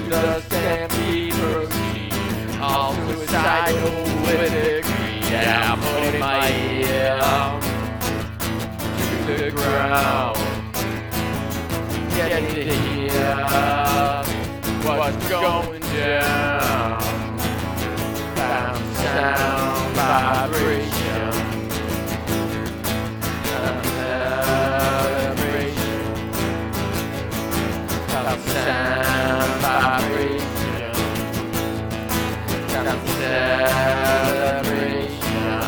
the stampede proceed. All suicidal with a degree. Yeah, I'm putting my ear to the ground. Getting to hear what's going down. Sound vibration. Sound vibration. Celebration.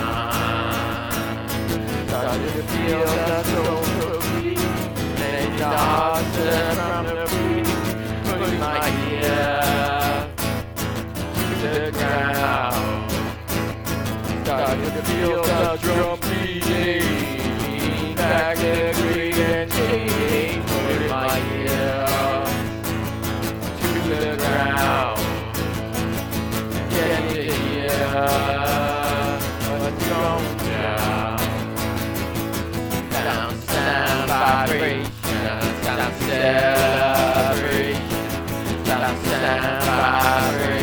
Started to feel the soul beat. Made the heart turn from the beat. Putting my ear to the ground. Started to feel the drum beating. Back the green and shaking. Putting my ear to the ground. Getting to hear what's going down. Sound vibration. Sound celebration. Sound vibration.